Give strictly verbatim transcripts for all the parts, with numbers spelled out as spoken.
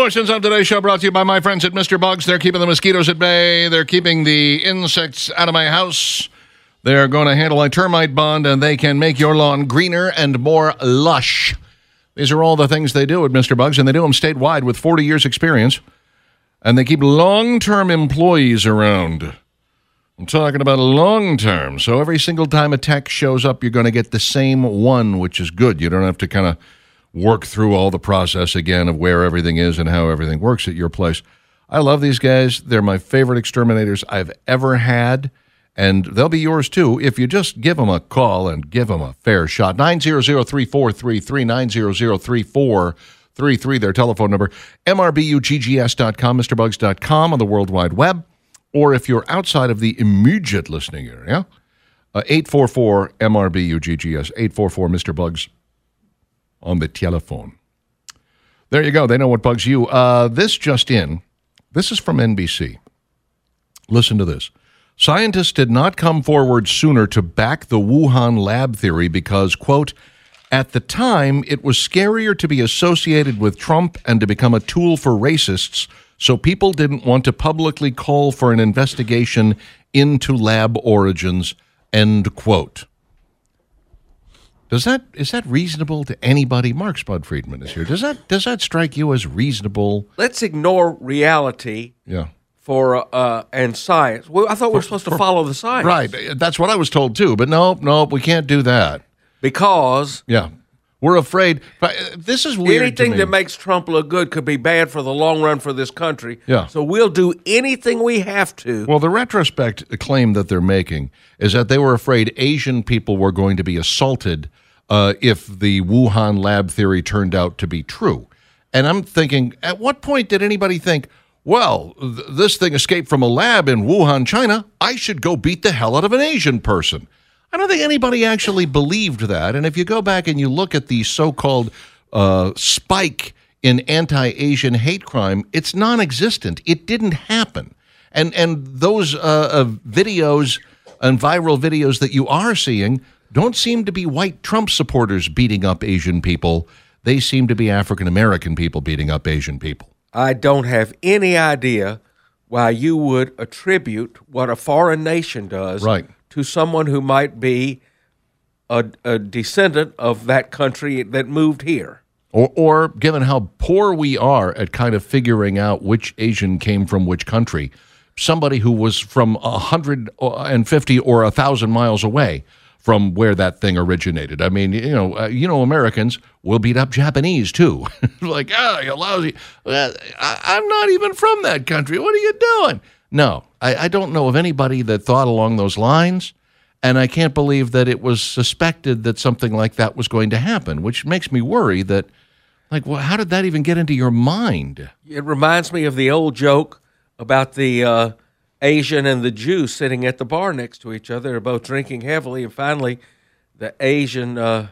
Portions of today's show brought to you by my friends at Mister Bugs. They're keeping the mosquitoes at bay. They're keeping the insects out of my house. They're going to handle a termite bond, and they can make your lawn greener and more lush. These are all the things they do at Mister Bugs, and they do them statewide with forty years experience. And they keep long-term employees around. I'm talking about long-term. So every single time a tech shows up, you're going to get the same one, which is good. You don't have to kind of work through all the process again of where everything is and how everything works at your place. I love these guys. They're my favorite exterminators I've ever had, and they'll be yours too if you just give them a call and give them a fair shot. nine hundred, three four three three, nine hundred, three four three three, their telephone number, M R B U G G S dot com, Mr Bugs dot com on the World Wide Web, or if you're outside of the immediate listening area, uh, eight four four M R B U G G S, eight four four Mister Bugs on the telephone. There you go. They know what bugs you. Uh, this just in. This is from N B C. Listen to this. Scientists did not come forward sooner to back the Wuhan lab theory because, quote, at the time, it was scarier to be associated with Trump and to become a tool for racists, so people didn't want to publicly call for an investigation into lab origins, end quote. Does that is that reasonable to anybody? Mark Spud Friedman is here. Does that does that strike you as reasonable? Let's ignore reality. Yeah. For uh, and science. Well, I thought we were supposed to follow the science. Right. That's what I was told too. But no, no, we can't do that because yeah, we're afraid. This is weird. Anything to me. that makes Trump look good could be bad for the long run for this country. Yeah. So we'll do anything we have to. Well, the retrospect claim that they're making is that they were afraid Asian people were going to be assaulted uh, if the Wuhan lab theory turned out to be true. And I'm thinking, at what point did anybody think, well, th- this thing escaped from a lab in Wuhan, China, I should go beat the hell out of an Asian person? I don't think anybody actually believed that. And if you go back and you look at the so-called uh, spike in anti-Asian hate crime, it's non-existent. It didn't happen. And and those uh, uh, videos and viral videos that you are seeing don't seem to be white Trump supporters beating up Asian people. They seem to be African-American people beating up Asian people. I don't have any idea why you would attribute what a foreign nation does right. to someone who might be a, a descendant of that country that moved here. Or, or given how poor we are at kind of figuring out which Asian came from which country, somebody who was from one hundred fifty or one thousand miles away from where that thing originated. I mean, you know, uh, you know, Americans will beat up Japanese too. Like, ah, oh, you lousy. Well, I, I'm not even from that country. What are you doing? No, I, I don't know of anybody that thought along those lines, and I can't believe that it was suspected that something like that was going to happen, which makes me worry that, like, well, how did that even get into your mind? It reminds me of the old joke about the uh, Asian and the Jew sitting at the bar next to each other. They're both drinking heavily, and finally, the Asian. Uh,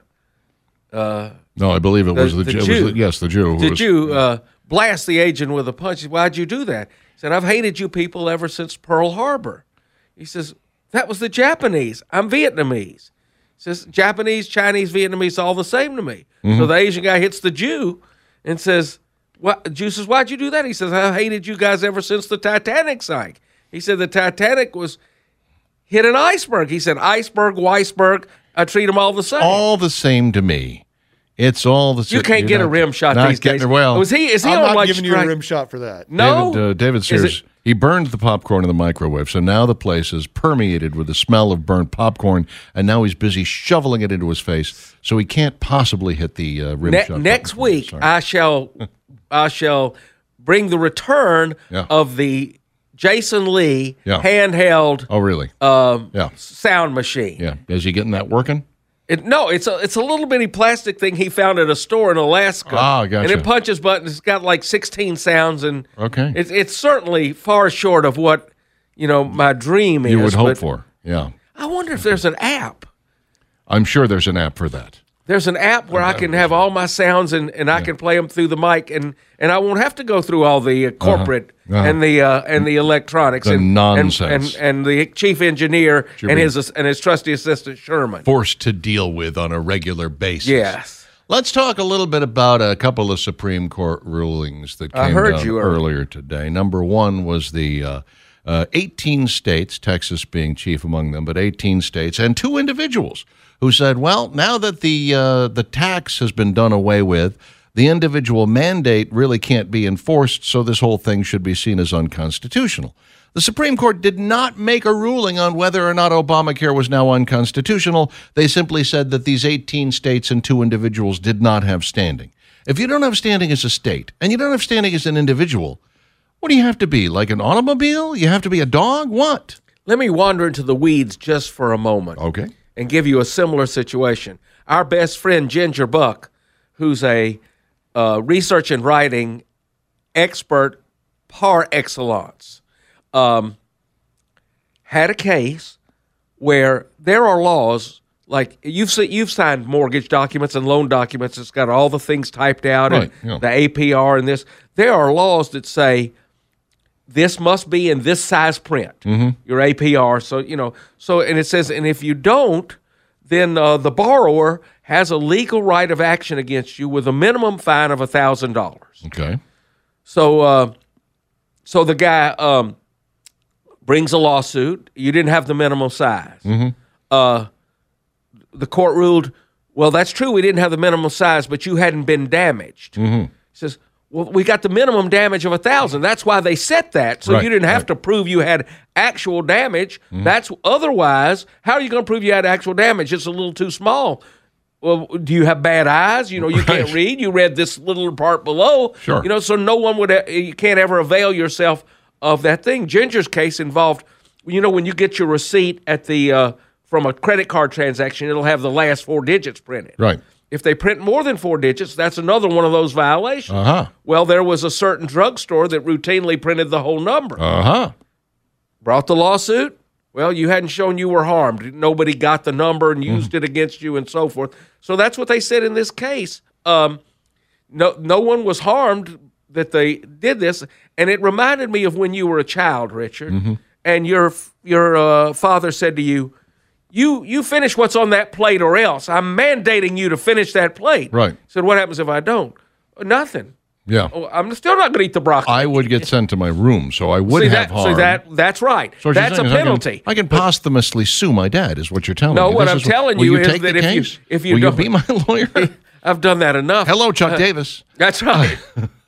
uh, no, I believe it the, was the, the Jew. Jew. It was the, yes, the Jew. The was, Jew uh, blasts the Asian with a punch. Why'd you do that? He said, I've hated you people ever since Pearl Harbor. He says, that was the Japanese. I'm Vietnamese. He says, Japanese, Chinese, Vietnamese, all the same to me. Mm-hmm. So the Asian guy hits the Jew and says, what? The Jew says, why'd you do that? He says, I've hated you guys ever since the Titanic sank. He said, the Titanic was hit an iceberg. He said, iceberg, Weisberg, I treat them all the same. All the same to me. It's all the same. You can't get not, a rim shot not these days. Well, was he, is he I'm on not like giving strike? you a rim shot for that. No. David, uh, David Sears, he burned the popcorn in the microwave, so now the place is permeated with the smell of burnt popcorn, and now he's busy shoveling it into his face, so he can't possibly hit the uh, rim ne- shot. Next week, Sorry. I shall, I shall bring the return yeah. of the Jason Lee yeah. handheld. Oh, really? Um, yeah. Sound machine. Yeah. Is he getting that working? It, no, it's a it's a little bitty plastic thing he found at a store in Alaska. Ah, gotcha. And it punches buttons. It's got like sixteen sounds, and okay. it's it's certainly far short of what you know my dream is. You would hope for, yeah. I wonder if there's an app. I'm sure there's an app for that. There's an app where I can have all my sounds and, and I yeah. can play them through the mic, and, and I won't have to go through all the uh, corporate uh-huh. Uh-huh. and the uh, and the electronics the and nonsense and, and, and the chief engineer and his and his trusty assistant Sherman forced to deal with on a regular basis. Yes. Let's talk a little bit about a couple of Supreme Court rulings that came I heard down you earlier today. Number one was the uh, uh, eighteen states, Texas being chief among them, but eighteen states, and two individuals who said, well, now that the uh, the tax has been done away with, the individual mandate really can't be enforced, so this whole thing should be seen as unconstitutional. The Supreme Court did not make a ruling on whether or not Obamacare was now unconstitutional. They simply said that these eighteen states and two individuals did not have standing. If you don't have standing as a state and you don't have standing as an individual, what do you have to be, like an automobile? You have to be a dog? What? Let me wander into the weeds just for a moment. Okay. And give you a similar situation. Our best friend, Ginger Buck, who's a uh, research and writing expert par excellence, Um, had a case where there are laws, like you've you've signed mortgage documents and loan documents. It's got all the things typed out, Right, and yeah. the A P R and this. There are laws that say this must be in this size print, Mm-hmm. your A P R. So you know, so and it says, and if you don't, then uh, the borrower has a legal right of action against you with a minimum fine of a thousand dollars. Okay. So, uh, so the guy. Um, brings a lawsuit. You didn't have the minimum size. Mm-hmm. Uh, the court ruled, well, that's true. We didn't have the minimum size, but you hadn't been damaged. Mm-hmm. He says, well, we got the minimum damage of a thousand. That's why they set that. So Right, you didn't have right. to prove you had actual damage. Mm-hmm. That's otherwise, how are you going to prove you had actual damage? It's a little too small. Well, do you have bad eyes? You know, you Right. can't read. You read this little part below. Sure. You know, so no one would, you can't ever avail yourself of that thing. Ginger's case involved, you know, when you get your receipt at the uh, from a credit card transaction, it'll have the last four digits printed. Right. If they print more than four digits, that's another one of those violations. Uh-huh. Well, there was a certain drugstore that routinely printed the whole number. Uh-huh. Brought the lawsuit. Well, you hadn't shown you were harmed. Nobody got the number and used it against you and so forth. So that's what they said in this case. Um, no, no one was harmed that they did this, and it reminded me of when you were a child, Richard, Mm-hmm. and your your uh, father said to you, "You you finish what's on that plate, or else I'm mandating you to finish that plate." Right. He said, "What happens if I don't?" Nothing. Yeah. Oh, I'm still not going to eat the broccoli. I would get sent to my room, so I would see have that, harm. See that? That's right. So what you're That's a saying is I can- penalty. I can, posthumously sue my dad, is what you're telling No, me. what This I'm is telling will you is take that the if you- case? if you will don't- you be my lawyer? I've done that enough. Hello, Chuck Davis. That's right.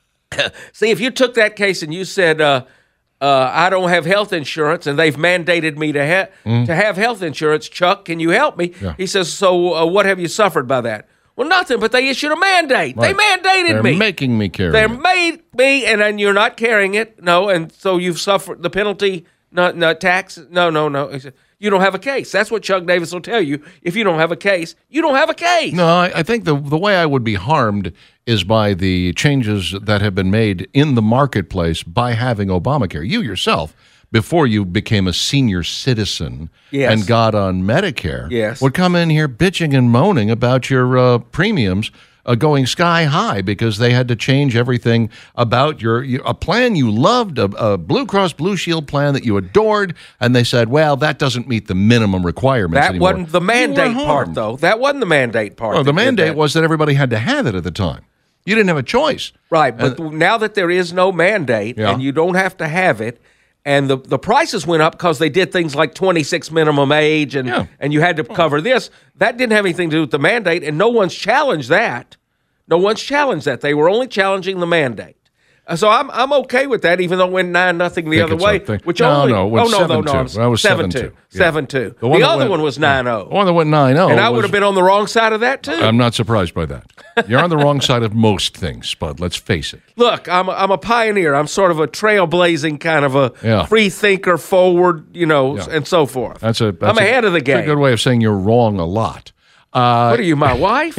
See, if you took that case and you said, uh, uh, I don't have health insurance and they've mandated me to, ha- to have health insurance, Chuck, can you help me? Yeah. He says, so uh, what have you suffered by that? Well, nothing, but they issued a mandate. Right. They mandated They're me. making me carry They it. made me, and then you're not carrying it. No, and so you've suffered the penalty, not, not tax. No, no, no. He said, you don't have a case. That's what Chuck Davis will tell you. If you don't have a case, you don't have a case. No, I, I think the the way I would be harmed is by the changes that have been made in the marketplace by having Obamacare. You yourself, before you became a senior citizen Yes. and got on Medicare, Yes. would come in here bitching and moaning about your uh, premiums uh, going sky high because they had to change everything about your, your a plan you loved, a, a Blue Cross Blue Shield plan that you adored, and they said, well, that doesn't meet the minimum requirements That anymore. wasn't the You were mandate part, harmed. though. That wasn't the mandate part. Oh, that the did mandate that. was that everybody had to have it at the time. You didn't have a choice. Right, but now that there is no mandate Yeah. and you don't have to have it, and the, the prices went up because they did things like twenty-six minimum age and, Yeah. and you had to cover this, that didn't have anything to do with the mandate, and no one's challenged that. No one's challenged that. They were only challenging the mandate. Uh, So I'm I'm okay with that, even though it went nine nothing the Think other it's way. up there. Which No, only no, it went oh no no seven no two. I'm That was seven seven two two. Yeah. seven two. The The, one that other went- one was nine The oh, one that went nine oh. and I would was- have been on the wrong side of that too. I'm not surprised by that. You're on the wrong side of most things, Spud. Let's face it. Look, I'm a, I'm a pioneer. I'm sort of a trailblazing kind of a Yeah. free thinker, forward, you know, Yeah. and so forth. That's a. That's I'm ahead a, of the that's a game. good way of saying you're wrong a lot. Uh, What are you, my wife?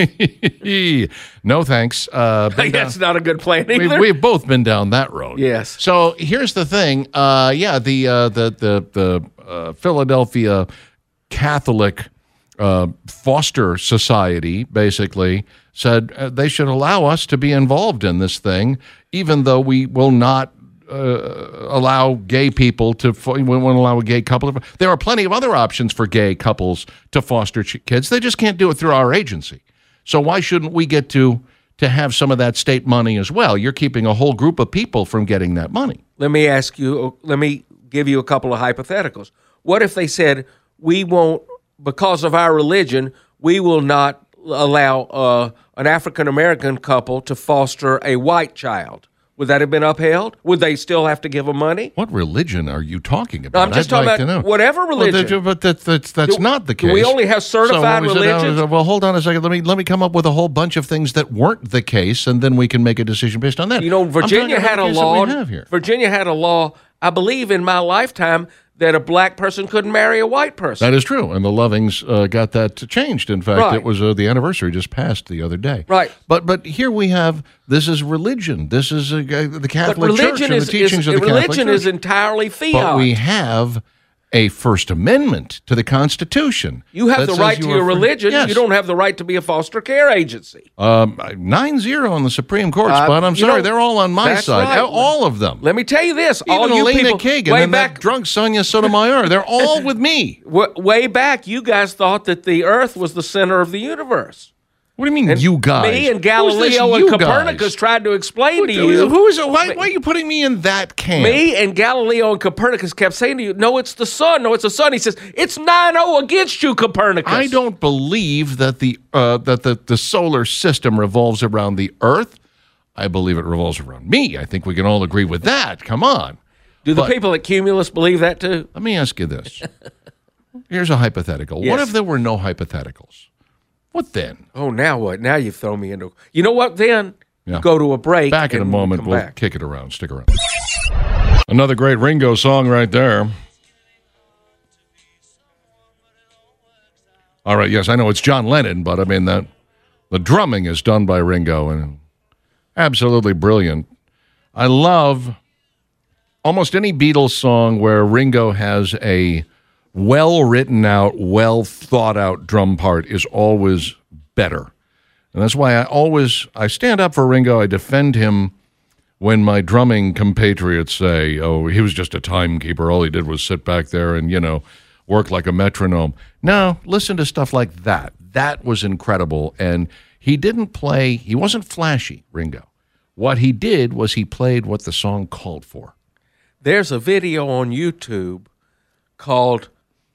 no thanks. Uh, been down- That's not a good plan We've, either. we've both been down that road. Yes. So here's the thing. Uh, yeah, the uh, the the the uh, Philadelphia Catholic uh, Foster Society basically said uh, they should allow us to be involved in this thing, even though we will not uh, allow gay people to. Fo- we won't allow a gay couple. To, there are plenty of other options for gay couples to foster ch- kids. They just can't do it through our agency. So why shouldn't we get to to have some of that state money as well? You're keeping a whole group of people from getting that money. Let me ask you, let me give you a couple of hypotheticals. What if they said, we won't, because of our religion, we will not allow uh, an African-American couple to foster a white child? Would that have been upheld? Would they still have to give them money? What religion are you talking about? No, I'm just I'd talking like about to know. whatever religion. Well, but that, that's that's Do- not the do case. we only have certified So when we sit down, religions? well, hold on a second. Let me let me come up with a whole bunch of things that weren't the case, and then we can make a decision based on that. You know, I'm Virginia talking had about a the case that law. we have here. Virginia had a law, I believe, in my lifetime, that a black person couldn't marry a white person. That is true, and the Lovings uh, got that changed. In fact, Right. it was uh, the anniversary just passed the other day. Right. But but here we have this is religion. This is uh, the but Catholic Church religion and is, the teachings is of the religion Catholic Church. is entirely fiat. But we have a First Amendment to the Constitution. you have that the says right you to are your free- religion. Yes. You don't have the right to be a foster care agency. Um, nine zero on the Supreme Court, Uh, Spud. I'm you sorry. know, They're all on my that's side. right. All of them. Let me tell you this: Even all you Elena people, Kagan way and back, that drunk Sonia Sotomayor. They're all with me. w- way back, you guys thought that the Earth was the center of the universe. What do you mean, you guys? Me and Who's this Galileo and you Copernicus guys? tried to explain to Who- you. Who is it? Why, why are you putting me in that camp? Me and Galileo and Copernicus kept saying to you, no, it's the sun. No, it's the sun. He says, it's nine oh against you, Copernicus. I don't believe that the uh, that the, the solar system revolves around the Earth. I believe it revolves around me. I think we can all agree with that. Come on. Do the But- people at Cumulus believe that too? Let me ask you this. Here's a hypothetical. What Yes. if there were no hypotheticals? What then? Oh, now what? Now you've thrown me into. You know what then? Yeah. Go to a break. Back in a and moment. come We'll back. kick it around. Stick around. Another great Ringo song right there. All right, yes, I know it's John Lennon, but I mean that the drumming is done by Ringo and absolutely brilliant. I love almost any Beatles song where Ringo has a well written out, well thought out drum part is always better. And that's why I always I stand up for Ringo. I defend him when my drumming compatriots say, oh, he was just a timekeeper. All he did was sit back there and, you know, work like a metronome. No, listen to stuff like that. That was incredible. And he didn't play, he wasn't flashy, Ringo. What he did was he played what the song called for. There's a video on YouTube called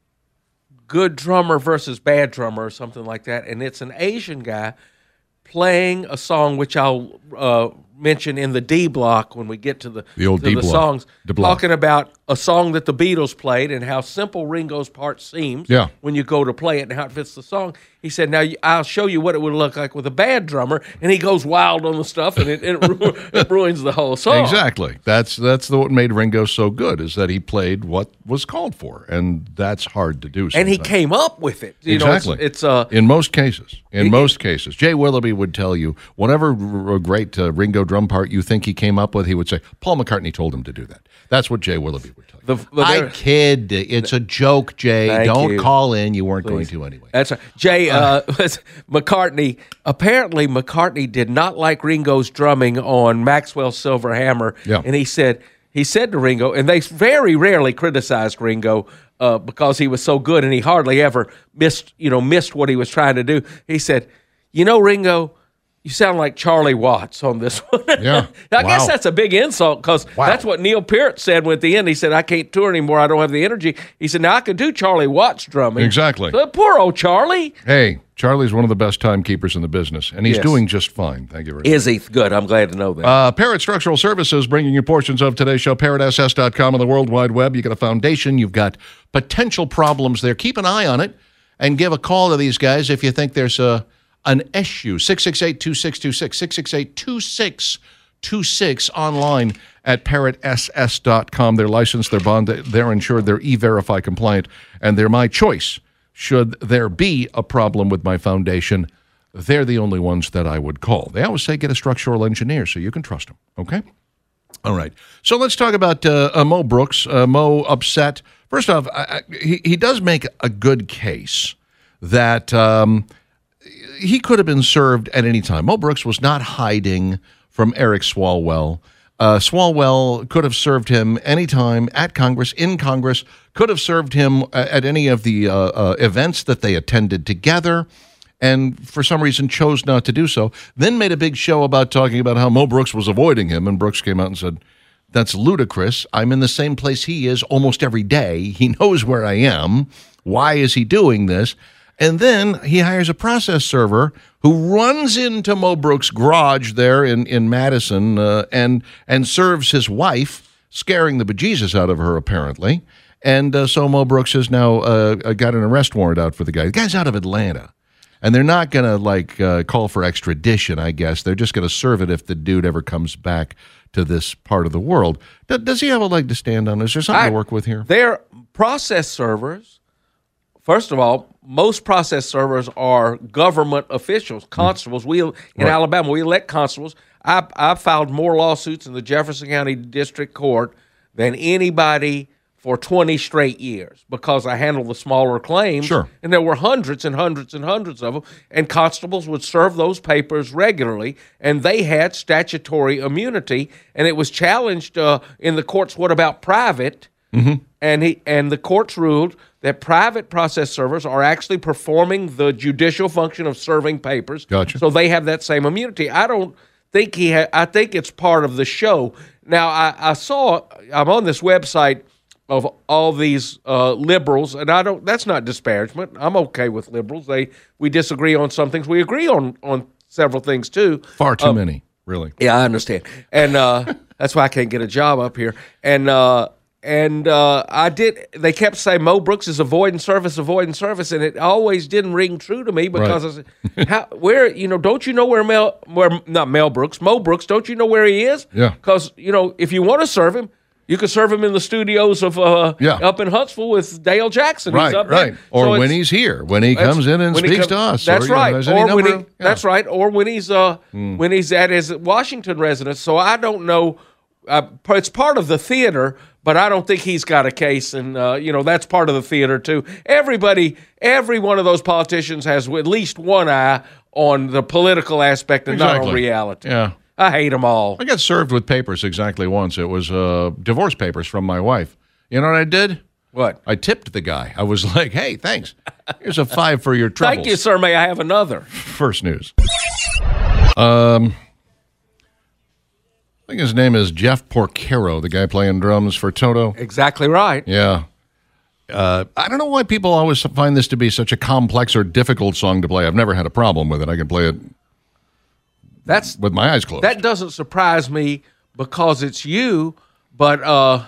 Good Drummer versus Bad Drummer or something like that. And it's an Asian guy playing a song which I'll uh, mention in the D block when we get to the, The old to D the block. songs, D block. talking about a song that the Beatles played and how simple Ringo's part seems Yeah. when you go to play it and how it fits the song. He said, now you- I'll show you what it would look like with a bad drummer. And he goes wild on the stuff and it, it, ru- it ruins the whole song. Exactly. That's that's the, what made Ringo so good is that he played what was called for, and that's hard to do. And he sometimes. came up with it. You Exactly. know, it's, it's uh, in most cases. In He- most cases, Jay Willoughby would tell you whatever r- r- great uh, Ringo drum part you think he came up with, he would say Paul McCartney told him to do that. That's what Jay Willoughby would tell you. The- but I there- kid. It's a joke, Jay. Thank Don't you. call in. You weren't going to anyway. That's right. Jay uh, McCartney. Apparently, McCartney did not like Ringo's drumming on Maxwell's Silver Hammer, Yeah. and he said he said to Ringo, and they very rarely criticized Ringo uh, because he was so good, and he hardly ever missed you know missed what he was trying to do. He said, "You know, Ringo, you sound like Charlie Watts on this one." Yeah. I Wow. guess that's a big insult because Wow. that's what Neil Peart said at the end. He said, I can't tour anymore. I don't have the energy. He said, now I can do Charlie Watts drumming. Exactly. So poor old Charlie. Hey, Charlie's one of the best timekeepers in the business, and he's Yes. doing just fine. Thank you very much. Is he? Good. I'm glad to know that. Uh, Parrot Structural Services bringing you portions of today's show, parrot s s dot com on the World Wide Web. You got a foundation. You've got potential problems there. Keep an eye on it and give a call to these guys if you think there's a an issue. six six eight, two six two six, six six eight, two six two six, online at parrot s s dot com. They're licensed, they're bonded, they're insured, they're E-Verify compliant, and they're my choice. Should there be a problem with my foundation, they're the only ones that I would call. They always say get a structural engineer so you can trust them, okay? All right. So let's talk about uh, uh, Mo Brooks. Uh, Mo upset. First off, I, I, he, he does make a good case that um, he could have been served at any time. Mo Brooks was not hiding from Eric Swalwell. Uh, Swalwell could have served him anytime at Congress, in Congress, could have served him at any of the uh, uh, events that they attended together. and for some reason chose not to do so. Then made a big show about talking about how Mo Brooks was avoiding him, and Brooks came out and said, "That's ludicrous. I'm in the same place he is almost every day. He knows where I am. Why is he doing this?" And then he hires a process server who runs into Mo Brooks' garage there in, in Madison uh, and and serves his wife, scaring the bejesus out of her, apparently. And uh, so Mo Brooks has now uh, got an arrest warrant out for the guy. The guy's out of Atlanta. And they're not going to, like, uh, call for extradition, I guess. They're just going to serve it if the dude ever comes back to this part of the world. D- does he have a leg to stand on? Is there something I, to work with here? They're process servers. First of all, most process servers are government officials, constables. We in right. Alabama, we elect constables. I I filed more lawsuits in the Jefferson County District Court than anybody for twenty straight years because I handled the smaller claims. Sure. And there were hundreds and hundreds and hundreds of them, and constables would serve those papers regularly, and they had statutory immunity, and it was challenged uh, in the courts, what about private? Mm-hmm. And he and the courts ruled that private process servers are actually performing the judicial function of serving papers. Gotcha. So they have that same immunity. I don't think he ha- I think it's part of the show. Now, I, I saw, I'm on this website of all these uh, liberals, and I don't, that's not disparagement. I'm okay with liberals. They We disagree on some things. We agree on, on several things, too. Far too um, many, really. Yeah, I understand. And uh, that's why I can't get a job up here. And uh, and uh, I did, they kept saying Mo Brooks is avoiding service, avoiding service, and it always didn't ring true to me because right. I said, how, where, you know, don't you know where Mel, where, not Mel Brooks, Mo Brooks, don't you know where he is? Yeah. Because, you know, if you want to serve him, you could serve him in the studios of uh, yeah. up in Huntsville with Dale Jackson. Right, he's up right. there. Or so when he's here, when he comes in and speaks comes, to us. That's or, right. You know, or when he, yeah. That's right. Or when he's uh, mm. when he's at his Washington residence. So I don't know. Uh, it's part of the theater, but I don't think he's got a case, and uh, you know that's part of the theater too. Everybody, every one of those politicians has at least one eye on the political aspect and exactly. not on reality. Yeah. I hate them all. I got served with papers exactly once. It was uh, divorce papers from my wife. You know what I did? What? I tipped the guy. I was like, hey, thanks. Here's a five for your troubles. Thank you, sir. May I have another? First news. Um, I think his name is Jeff Porcaro, the guy playing drums for Toto. Exactly right. Yeah. Uh, I don't know why people always find this to be such a complex or difficult song to play. I've never had a problem with it. I can play it That's with my eyes closed. That doesn't surprise me because it's you, but uh,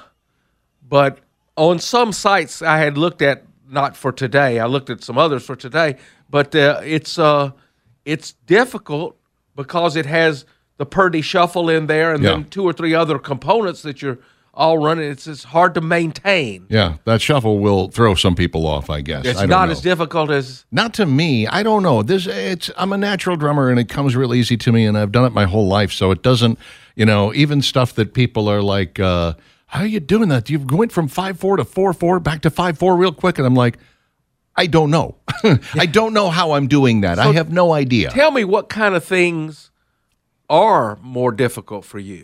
but on some sites I had looked at, not for today, I looked at some others for today, but uh, it's uh, it's difficult because it has the Purdy Shuffle in there and yeah. then two or three other components that you're all running. It's it's hard to maintain. Yeah, that shuffle will throw some people off, I guess. It's I don't not know. as difficult as... Not to me. I don't know. This it's I'm a natural drummer, and it comes real easy to me, and I've done it my whole life, so it doesn't, you know, even stuff that people are like, uh, how are you doing that? You went from five four to four four back to five four real quick, and I'm like, I don't know. I don't know how I'm doing that. So I have no idea. Tell me what kind of things are more difficult for you.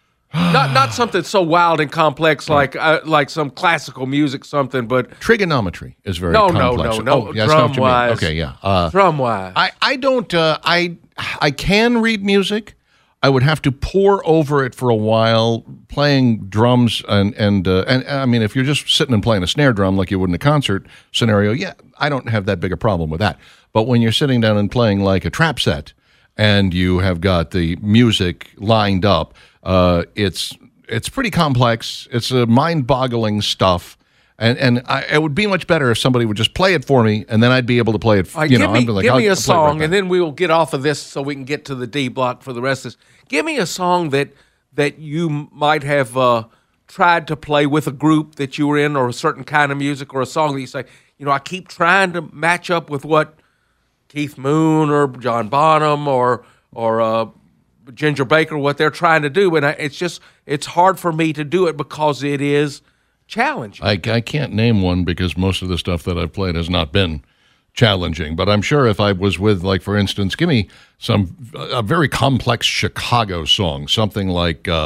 Not not something so wild and complex like uh, like some classical music something, but trigonometry is very no, complex. No, no, no, oh, no. Yeah, Drum wise. Okay, yeah. Uh, Drum wise. I, I don't, uh, I, I can read music. I would have to pore over it for a while, playing drums and, and, uh, and I mean, if you're just sitting and playing a snare drum like you would in a concert scenario, yeah, I don't have that big a problem with that. But when you're sitting down and playing like a trap set and you have got the music lined up, Uh, it's it's pretty complex. It's a mind-boggling stuff, and and I, it would be much better if somebody would just play it for me, and then I'd be able to play it. Right, you give know, me, I'd be like, give I'll, me a I'll play it song, right and then we will get off of this so we can get to the D block for the rest of this. Give me a song that that you might have uh, tried to play with a group that you were in, or a certain kind of music, or a song that you say, you know, I keep trying to match up with what Keith Moon or John Bonham or or uh, Ginger Baker, what they're trying to do, and I, it's just it's hard for me to do it because it is challenging. I, I can't name one because most of the stuff that I've played has not been challenging. But I'm sure if I was with, like, for instance, give me some a very complex Chicago song, something like uh,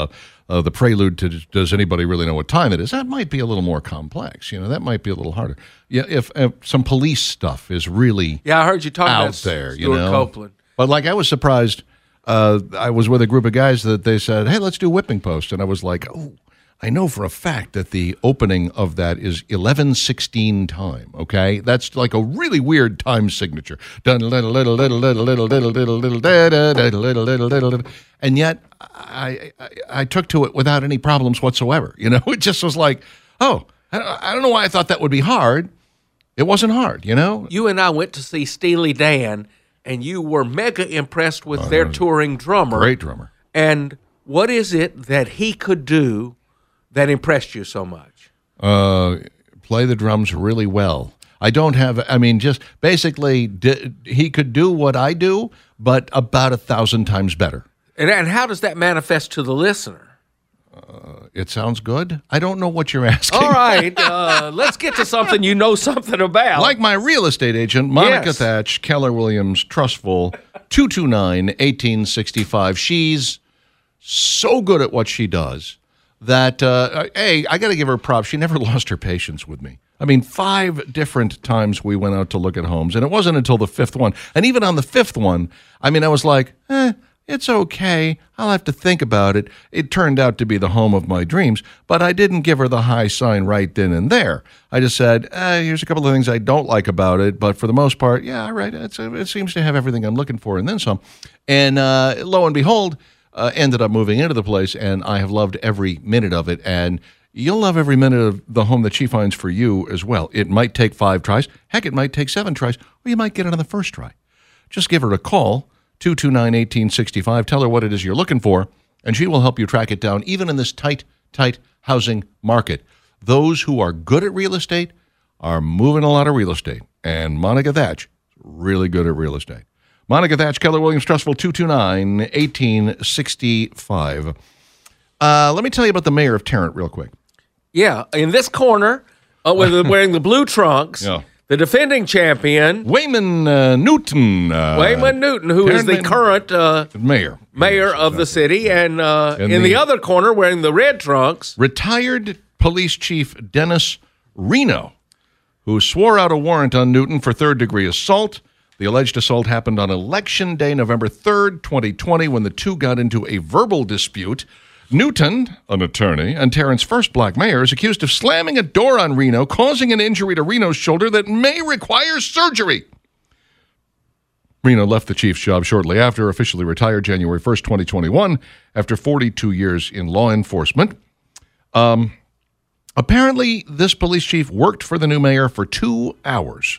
uh, the prelude to does anybody really know what time it is, that might be a little more complex. You know, that might be a little harder. Yeah, if, if some police stuff is really yeah, I heard you talking out about there, Stuart you know. Copeland. But like I was surprised. Uh, I was with a group of guys that they said, "Hey, let's do Whipping Post," and I was like, "Oh, I know for a fact that the opening of that is eleven sixteen time." Okay, that's like a really weird time signature. Dun little little little little little little little little da da da little little little little, and yet I, I I took to it without any problems whatsoever. You know, it just was like, oh, I don't, I don't know why I thought that would be hard. It wasn't hard, you know. You and I went to see Steely Dan. And you were mega impressed with uh, their touring drummer. Great drummer. And what is it that he could do that impressed you so much? Uh, play the drums really well. I don't have, I mean, just basically, di- he could do what I do, but about a thousand times better. And, and how does that manifest to the listener? Uh, it sounds good. I don't know what you're asking. All right, uh, let's get to something you know something about. Like my real estate agent, Monica Yes. Thatch, Keller Williams, Trustful, two two nine, one eight six five. She's so good at what she does that, uh, hey, I got to give her props. She never lost her patience with me. I mean, five different times we went out to look at homes, and it wasn't until the fifth one. And even on the fifth one, I mean, I was like, eh, it's okay. I'll have to think about it. It turned out to be the home of my dreams, but I didn't give her the high sign right then and there. I just said, eh, here's a couple of things I don't like about it, but for the most part, yeah, all right, it's, it seems to have everything I'm looking for and then some. And uh, lo and behold, uh, ended up moving into the place, and I have loved every minute of it, and you'll love every minute of the home that she finds for you as well. It might take five tries. Heck, it might take seven tries, or you might get it on the first try. Just give her a call. two two nine, one eight six five. Tell her what it is you're looking for, and she will help you track it down, even in this tight, tight housing market. Those who are good at real estate are moving a lot of real estate, and Monica Thatch is really good at real estate. Monica Thatch, Keller Williams Trustful, two two nine, one eight six five. Uh, let me tell you about the mayor of Tarrant real quick. Yeah, in this corner, uh, with the, wearing the blue trunks, Yeah. the defending champion, Wayman uh, Newton. Uh, Wayman Newton, who is the Tarrant current uh, mayor. mayor Yes, of the exactly. city, and uh, And in the- the other corner, wearing the red trunks, Retired police chief Dennis Reno, who swore out a warrant on Newton for third-degree assault. The alleged assault happened on Election Day, November third, twenty twenty, when the two got into a verbal dispute. Newton, an attorney, and Tarrant's first black mayor, is accused of slamming a door on Reno, causing an injury to Reno's shoulder that may require surgery. Reno left the chief's job shortly after, officially retired January first, twenty twenty-one, after forty-two years in law enforcement. Um, apparently, this police chief worked for the new mayor for two hours.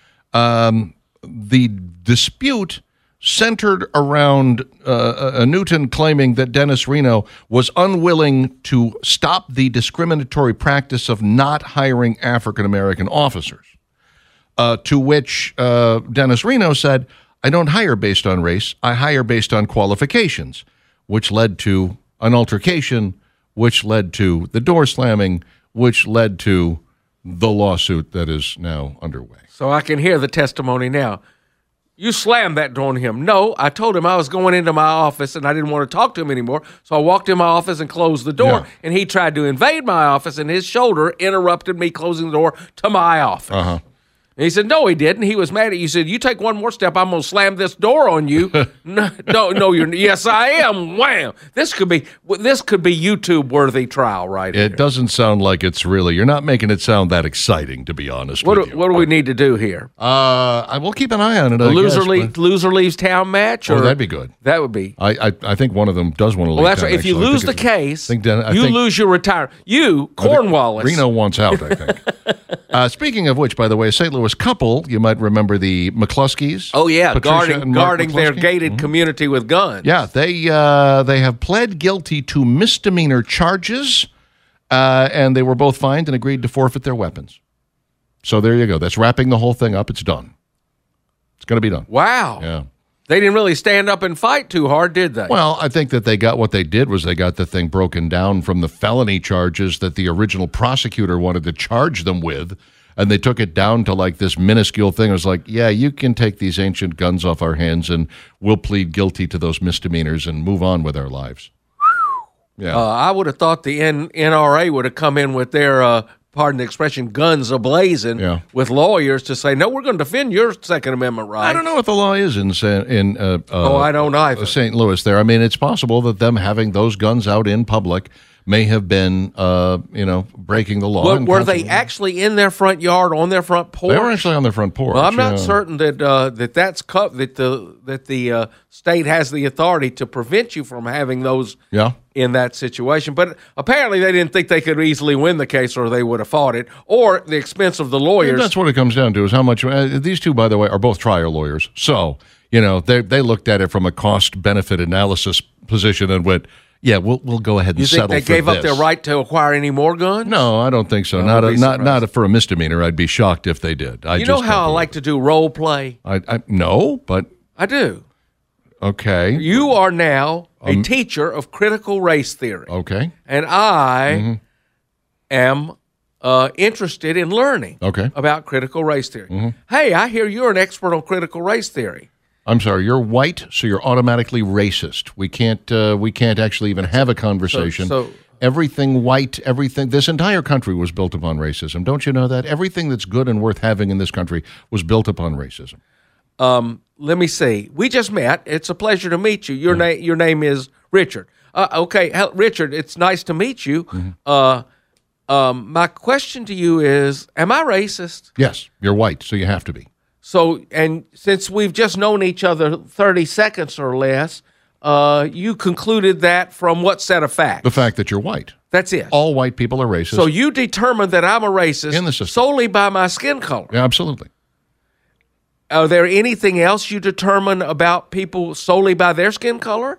Um, the dispute centered around uh, uh, Newton claiming that Dennis Reno was unwilling to stop the discriminatory practice of not hiring African-American officers, uh, to which uh, Dennis Reno said, I don't hire based on race, I hire based on qualifications, which led to an altercation, which led to the door slamming, which led to the lawsuit that is now underway. so I can hear the testimony now. You slammed that door on him. No, I told him I was going into my office and I didn't want to talk to him anymore. So I walked in my office and closed the door. Yeah. And he tried to invade my office, and his shoulder interrupted me closing the door to my office. Uh-huh. And he said, no, he didn't. He was mad at you. He said, you take one more step, I'm going to slam this door on you. no, no, no, you're, yes, I am. Wham. This could be, this could be YouTube-worthy trial right here. It doesn't sound like it's really, you're not making it sound that exciting, to be honest What with do, you. what do we need to do here? Uh, I will keep an eye on it. A I loser, guess, leave, but- loser leaves town match? Oh, Or, that'd be good. That would be. I, I I think one of them does want to leave. Well, that's town, right. If you actually. I lose think the it's- case, I think Dan- I you think- lose your retire. You, I think Cornwallis. Reno wants out, I think. uh, speaking of which, by the way, a Saint Louis couple, you might remember the McCluskeys. Oh yeah, Patricia guarding and Mark guarding their McCluskey. gated community with guns. Yeah, they uh, they have pled guilty to misdemeanor charges, uh, and they were both fined and agreed to forfeit their weapons. So there you go. That's wrapping the whole thing up. It's done. It's going to be done. Wow. Yeah. They didn't really stand up and fight too hard, did they? Well, I think that they got what they did was they got the thing broken down from the felony charges that the original prosecutor wanted to charge them with, and they took it down to like this minuscule thing. It was like, yeah, you can take these ancient guns off our hands, and we'll plead guilty to those misdemeanors and move on with our lives. Yeah. Uh, I would have thought the N- NRA would have come in with their, uh, pardon the expression, guns ablazing Yeah. with lawyers to say, no, we're going to defend your Second Amendment rights. I don't know what the law is in Sa- in uh, uh, Oh, I don't either. Saint Louis there. I mean, it's possible that them having those guns out in public may have been, uh, you know, breaking the law. Were, and were they consequently- actually in their front yard, on their front porch? They were actually on their front porch. Well, I'm not yeah. certain that uh, that that's co- that the that the uh, state has the authority to prevent you from having those Yeah. in that situation. But apparently, they didn't think they could easily win the case, or they would have fought it, or the expense of the lawyers. That's what it comes down to is how much. Uh, these two, by the way, are both trial lawyers. So, you know, they they looked at it from a cost benefit analysis position and went, yeah, we'll we'll go ahead and you think settle they for gave this. up their right to acquire any more guns? No, I don't think so. No, not I'd a, be not surprised. not for a misdemeanor. I'd be shocked if they did. I You know just how I don't like to do role play? believe- I, I no, but I do. okay, You are now a Um, teacher of critical race theory, okay, and I Mm-hmm. am uh, interested in learning okay. about critical race theory. Mm-hmm. Hey, I hear you're an expert on critical race theory. I'm sorry. You're white, so you're automatically racist. We can't uh, we can't actually even have a conversation. So- so- Everything white, everything. This entire country was built upon racism. Don't you know that? Everything that's good and worth having in this country was built upon racism. Let me see. We just met. It's a pleasure to meet you. Your name your name is Richard. Uh, okay, hell, Richard, it's nice to meet you. Mm-hmm. Uh, um, my question to you is, am I racist? Yes, you're white, so you have to be. So, and since we've just known each other thirty seconds or less, uh, you concluded that from what set of facts? The fact that you're white. That's it. All white people are racist. So you determined that I'm a racist In the system. solely by my skin color. Yeah, absolutely. Are there anything else you determine about people solely by their skin color?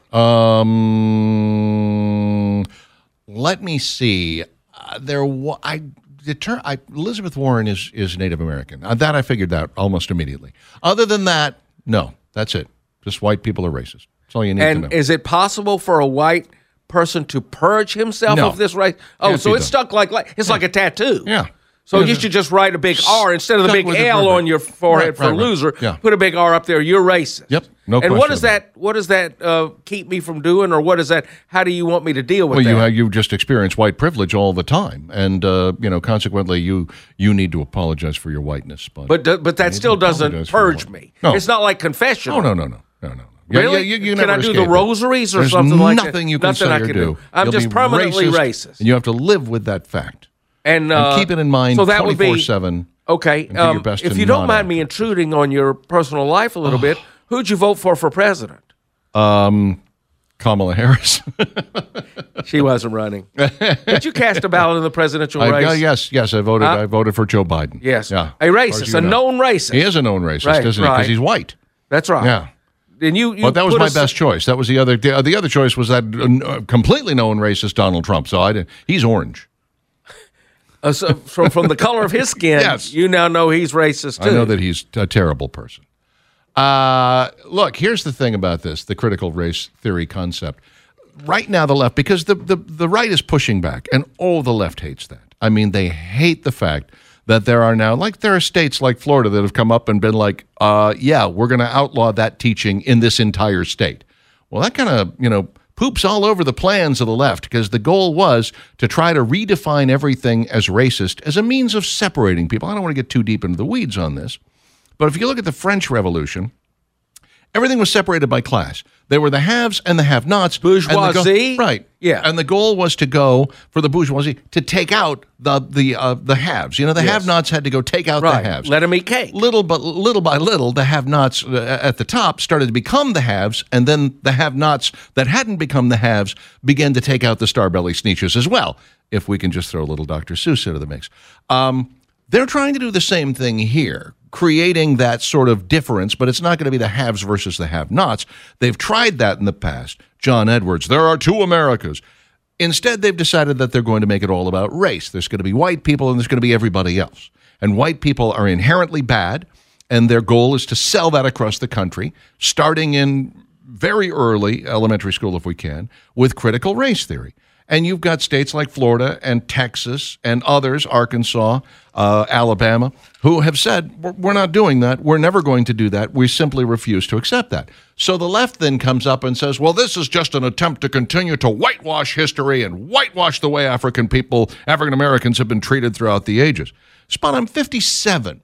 Um, let me see. Uh, there, wa- I deter. I, Elizabeth Warren is is Native American. Uh, that I figured out almost immediately. Other than that, no. That's it. Just white people are racist. That's all you need And to know. is it possible for a white person to purge himself No. of this race? Oh, Can't so be it's done. stuck like, like it's like a tattoo. Yeah. So Yeah, you the- should just write a big R instead of the Stuck big with it L forever. on your forehead Right, for right, right. loser. Yeah. Put a big R up there. You're racist. Yep, no And what question does about that? What does that uh, keep me from doing, or what is that? How do you want me to deal with Well, you that? you just experience white privilege all the time, and uh, you know, consequently, you you need to apologize for your whiteness. But, but do- but that need still to doesn't apologize for your purge white- me. No. It's not like confession. oh no no no no no. Yeah, Really? yeah, you, you Can never I do escape the it. rosaries or There's something like that? nothing you can Nothing say I or can do. do. I'm You'll just be permanently racist. and you have to live with that fact. And, And uh, keep it in mind so that would be twenty-four seven. okay. and do your Um, best if to you don't not mind act me it. intruding on your personal life a little bit, who'd you vote for for president? Um, Kamala Harris. She wasn't running. Did you cast a ballot in the presidential I, race? uh, yes, yes, I voted. Huh? I voted for Joe Biden. Yes. Yeah. A As far racist, as you a know. known racist. He is a known racist, Right, isn't he? right. Because he's white. That's right. Yeah. And you, you But that was put my us- best choice. That was the other. The, the other choice was that uh, completely known racist Donald Trump. So I didn't. He's orange. Uh, so from from the color of his skin, Yes. you now know he's racist too. I know that he's a terrible person. Uh, look, here's the thing about this: the critical race theory concept. Right now, the left, because the, the, the right is pushing back, and oh, the left hates that. I mean, they hate the fact that there are now, like, there are states like Florida that have come up and been like, uh, yeah, we're going to outlaw that teaching in this entire state. Well, that kind of, you know, poops all over the plans of the left, because the goal was to try to redefine everything as racist as a means of separating people. I don't want to get too deep into the weeds on this, but if you look at the French Revolution, everything was separated by class. There were the haves and the have-nots. And the Bourgeoisie? go- right. Yeah. And the goal was to go, for the bourgeoisie, to take out the the uh, the haves. You know, the Yes. have-nots had to go take out right. the haves. Let him eat cake. Little but little by little, the have-nots uh, at the top started to become the haves, and then the have-nots that hadn't become the haves began to take out the Starbelly Sneetches as well, if we can just throw a little Doctor Seuss into the mix. Um, they're trying to do the same thing here, creating that sort of difference, but it's not going to be the haves versus the have-nots. They've tried that in the past. John Edwards, there are two Americas. Instead, they've decided that they're going to make it all about race. There's going to be white people and there's going to be everybody else. And white people are inherently bad, and their goal is to sell that across the country, starting in very early elementary school, if we can, with critical race theory. And you've got states like Florida and Texas and others, Arkansas, uh, Alabama, who have said, we're, we're not doing that. We're never going to do that. We simply refuse to accept that. So the left then comes up and says, well, this is just an attempt to continue to whitewash history and whitewash the way African people, African Americans have been treated throughout the ages. Spot, I'm fifty-seven.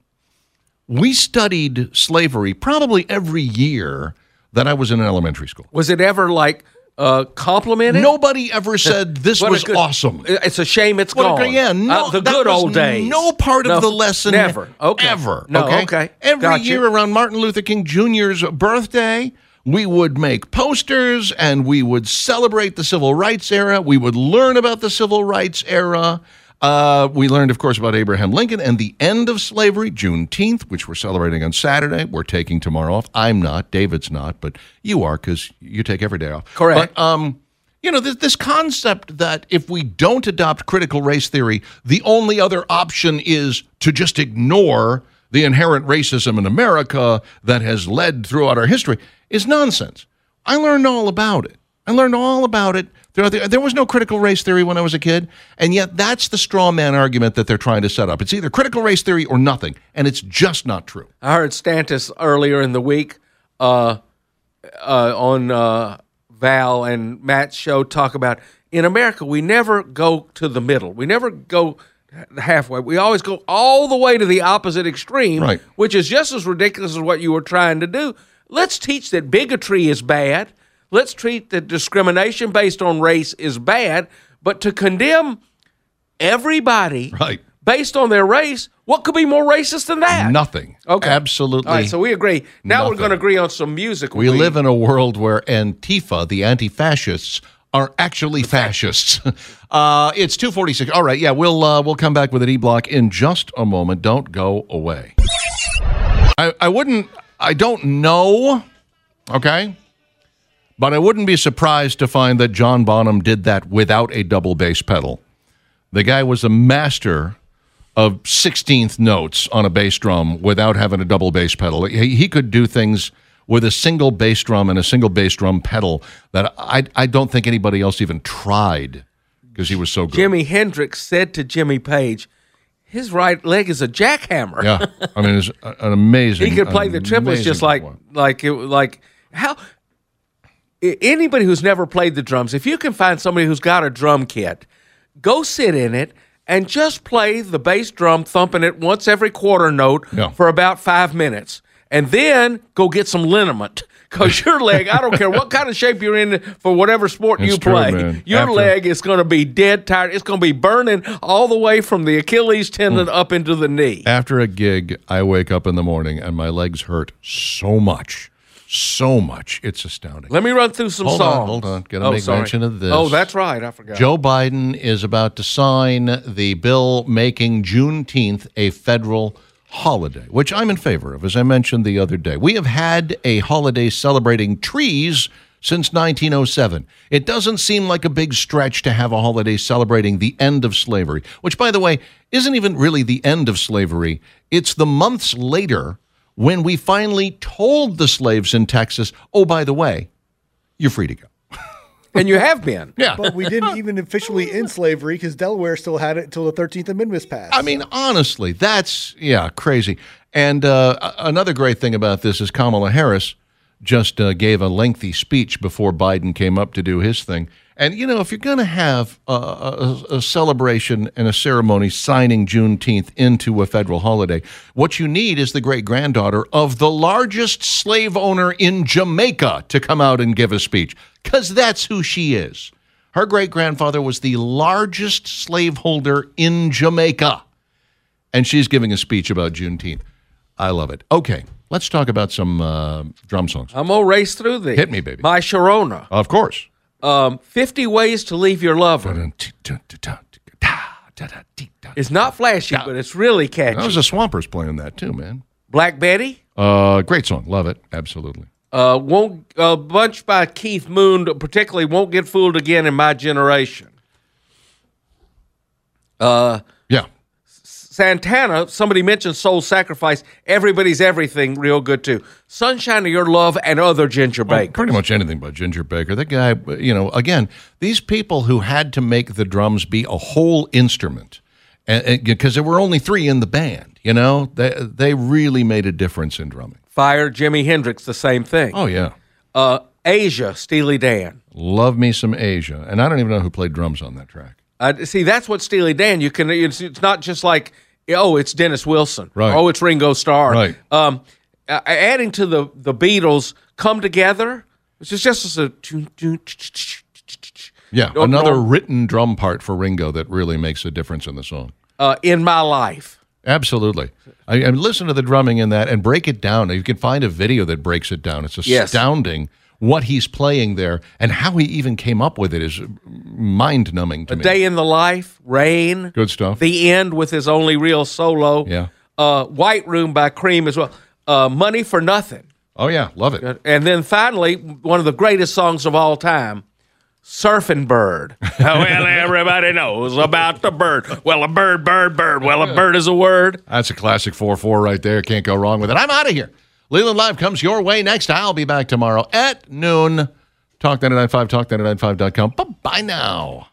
We studied slavery probably every year that I was in elementary school. Was it ever like uh, complimented? Nobody ever said this was good, awesome. It's a shame it's What gone. A, yeah, no, uh, the that good was old days. No part of no, the lesson. Never. Okay. Ever. No, okay. okay. Every Gotcha. year around Martin Luther King Junior's birthday, we would make posters and we would celebrate the civil rights era. We would learn about the civil rights era. Uh, we learned, of course, about Abraham Lincoln and the end of slavery, Juneteenth, which we're celebrating on Saturday. We're taking tomorrow off. I'm not. David's not. But you are, because you take every day off. Correct. But, um, you know, this, this concept that if we don't adopt critical race theory, the only other option is to just ignore the inherent racism in America that has led throughout our history is nonsense. I learned all about it. I learned all about it. The, there was no critical race theory when I was a kid, and yet that's the straw man argument that they're trying to set up. It's either critical race theory or nothing, and it's just not true. I heard Stantis earlier in the week uh, uh, on uh, Val and Matt's show talk about, in America, we never go to the middle. We never go halfway. We always go all the way to the opposite extreme, right, which is just as ridiculous as what you were trying to do. Let's teach that bigotry is bad. Let's treat that discrimination based on race is bad, but to condemn everybody right. based on their race, what could be more racist than that? Nothing. Okay. Absolutely. All right, so we agree. Now nothing. We're going to agree on some music. We, we live in a world where Antifa, the anti-fascists, are actually fascists. uh, it's two forty-six. All right, yeah, we'll uh, we'll come back with an E-Block in just a moment. Don't go away. I, I wouldn't, I don't know, okay? But I wouldn't be surprised to find that John Bonham did that without a double bass pedal. The guy was a master of sixteenth notes on a bass drum without having a double bass pedal. He, he could do things with a single bass drum and a single bass drum pedal that I, I don't think anybody else even tried because he was so good. Jimi Hendrix said to Jimmy Page, his right leg is a jackhammer. Yeah, I mean, it's an amazing. He could play the triplets just like, like, it, like how... Anybody who's never played the drums, if you can find somebody who's got a drum kit, go sit in it and just play the bass drum, thumping it once every quarter note yeah. for about five minutes. And then go get some liniment. Because your leg, I don't care what kind of shape you're in for whatever sport it's you true, play, man. your After, leg is going to be dead tired. It's going to be burning all the way from the Achilles tendon mm. up into the knee. After a gig, I wake up in the morning and my legs hurt so much. So much. It's astounding. Let me run through some hold songs. On, hold on. Got to oh, make sorry. mention of this. Oh, that's right. I forgot. Joe Biden is about to sign the bill making Juneteenth a federal holiday, which I'm in favor of, as I mentioned the other day. We have had a holiday celebrating trees since nineteen oh seven. It doesn't seem like a big stretch to have a holiday celebrating the end of slavery, which, by the way, isn't even really the end of slavery. It's the months later when we finally told the slaves in Texas, oh, by the way, you're free to go. And you have been. Yeah. But we didn't even officially end slavery because Delaware still had it until the thirteenth Amendment was passed. I mean, honestly, that's, yeah, crazy. And uh, another great thing about this is Kamala Harris just uh, gave a lengthy speech before Biden came up to do his thing. And, you know, if you're going to have a, a, a celebration and a ceremony signing Juneteenth into a federal holiday, what you need is the great-granddaughter of the largest slave owner in Jamaica to come out and give a speech, because that's who she is. Her great-grandfather was the largest slaveholder in Jamaica, and she's giving a speech about Juneteenth. I love it. Okay, let's talk about some uh, drum songs. I'm going to race through these. Hit me, baby. My Sharona. Of course. Um, fifty Ways to Leave Your Lover. It's not flashy, but it's really catchy. That was the Swampers playing that too, man. Black Betty. Uh, great song. Love it. Absolutely. Uh, won't a bunch by Keith Moon, particularly Won't Get Fooled Again in My Generation. Uh, yeah. Santana, somebody mentioned Soul Sacrifice. Everybody's Everything, real good too. Sunshine of Your Love and other Ginger Well, Baker. pretty much anything by Ginger Baker. That guy, you know, again, these people who had to make the drums be a whole instrument, because there were only three in the band, you know, they, they really made a difference in drumming. Fire, Jimi Hendrix, the same thing. Oh, yeah. Uh, Asia, Steely Dan. Love me some Asia. And I don't even know who played drums on that track. Uh, see, that's what Steely Dan. You can. It's, it's not just like, oh, it's Dennis Wilson. Right. Oh, it's Ringo Starr. Right. Um, uh, adding to the the Beatles, Come Together. It's just just a. Yeah, No, another no. written drum part for Ringo that really makes a difference in the song. Uh, In My Life. Absolutely. I, I listen to the drumming in that and break it down. You can find a video that breaks it down. It's Yes. astounding what he's playing there, and how he even came up with it is mind-numbing to A me. Day in the Life. Rain. Good stuff. The End with his only real solo. Yeah. Uh, White Room by Cream as well. Uh, Money for Nothing. Oh, yeah, love it. And then finally, one of the greatest songs of all time, Surfing Bird. Well, everybody knows about the bird. Well, a bird, bird, bird. Well, a bird is a word. That's a classic four four right there. Can't go wrong with it. I'm out of here. Leland Live comes your way next. I'll be back tomorrow at noon. Talk nine nine five, talk nine nine five dot com. Bye-bye now.